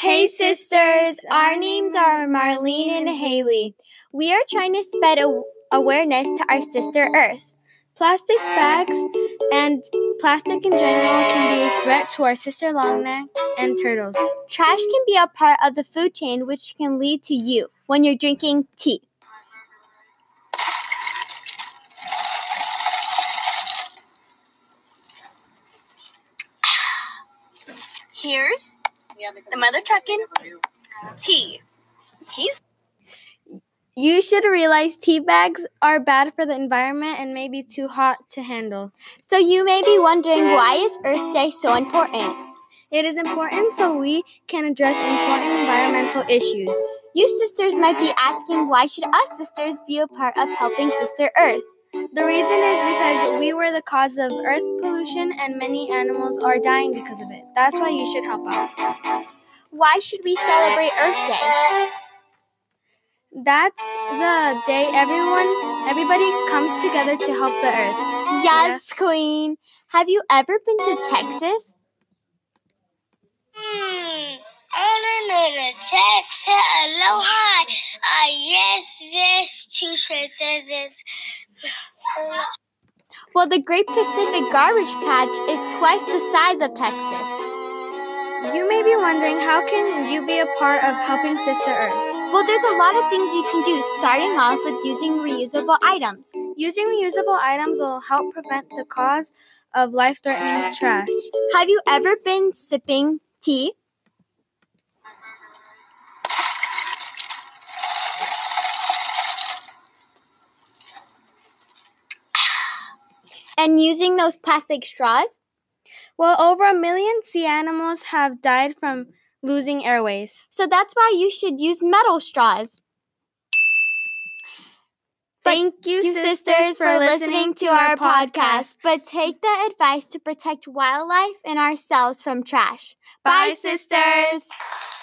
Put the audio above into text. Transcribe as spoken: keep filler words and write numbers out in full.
Hey sisters, our names are Marlene and Haley. We are trying to spread a- awareness to our sister Earth. Plastic bags and plastic in general can be a threat to our sister longnecks and turtles. Trash can be a part of the food chain, which can lead to you when you're drinking tea. Here's the mother trucking tea. He's You should realize tea bags are bad for the environment and may be too hot to handle. So you may be wondering, why is Earth Day so important? It is important so we can address important environmental issues. You sisters might be asking, why should us sisters be a part of helping Sister Earth? The reason is because we were the cause of earth pollution and many animals are dying because of it. That's why you should help out. Why should we celebrate Earth Day? That's the day everyone, everybody comes together to help the earth. Yes, Queen. Have you ever been to Texas? Hmm. On Texas, aloha. Uh, yes, yes, Massachusetts. Well, the Great Pacific Garbage Patch is twice the size of Texas. You may be wondering, how can you be a part of helping Sister Earth? Well, there's a lot of things you can do, starting off with using reusable items. Using reusable items will help prevent the cause of life-threatening trash. Have you ever been sipping tea? And using those plastic straws? Well, over a million sea animals have died from losing airways. So that's why you should use metal straws. Thank you, sisters, for listening to our podcast. But take the advice to protect wildlife and ourselves from trash. Bye, sisters.